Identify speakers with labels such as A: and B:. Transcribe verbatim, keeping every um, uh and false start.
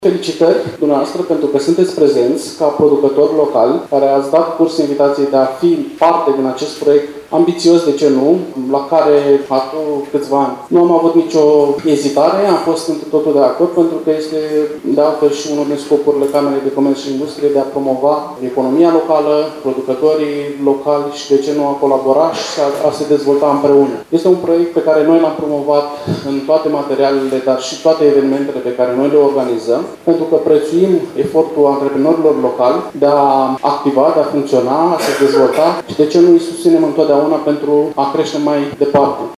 A: Felicitări dumneavoastră pentru că sunteți prezenți ca producători locali care ați dat curs invitației de a fi parte din acest proiect ambițios, de ce nu, la care acum câțiva ani nu am avut nicio ezitare, am fost într totul de acord pentru că este de altfel și unul din scopurile Camerei de Comerț și Industrie de a promova economia locală, producătorii locali și de ce nu a colabora și a, a se dezvolta împreună. Este un proiect pe care noi l-am promovat în toate materialele, dar și toate evenimentele pe care noi le organizăm, pentru că prețuim efortul antreprenorilor locali de a activa, de a funcționa, a se dezvolta și de ce nu îi susținem întotdeauna pentru a crește mai departe.